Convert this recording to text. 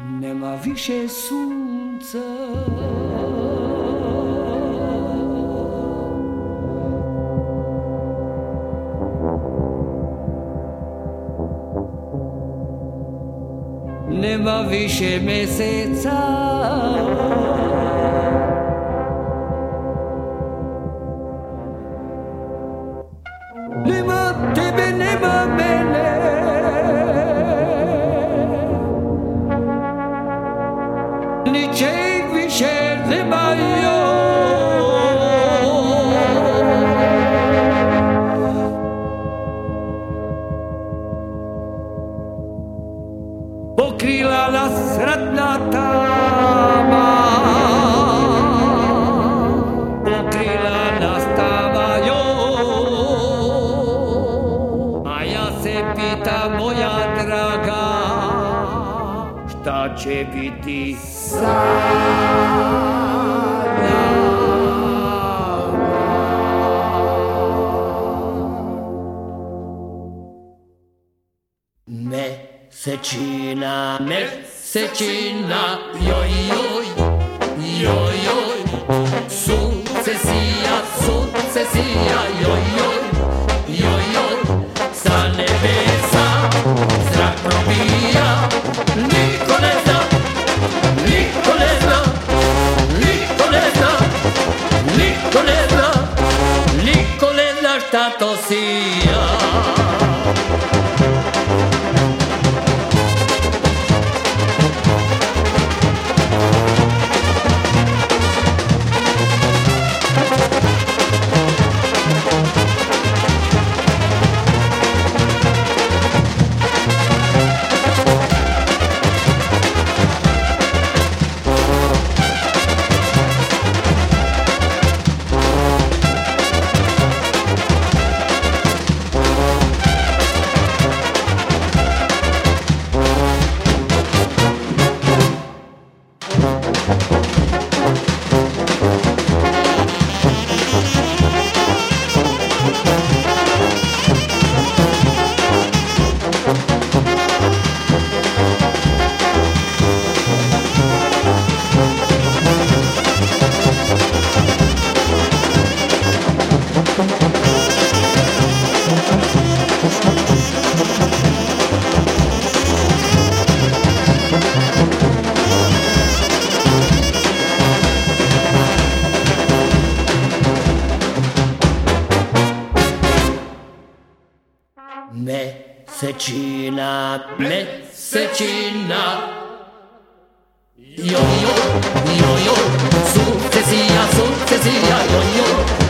Nema više sunca, nema više meseca, nema tebe, nema mene, ničeg više nema joj. Pokrila nas ratna tama, pokrila nas tama joj. A ja se pitam, moja draga, šta će biti sa Mesečina, mesečina, joj, joj, joj, joj, sukcesija, sukcesija, joj, joj, joj, joj, sa nebesa zrak probija, niko ne zna, niko ne zna, niko ne zna, niko ne zna, niko ne zna šta to sija. Mesečina, mesečina, joj, joj, joj, joj, sukcesija, sukcesija, joj, joj.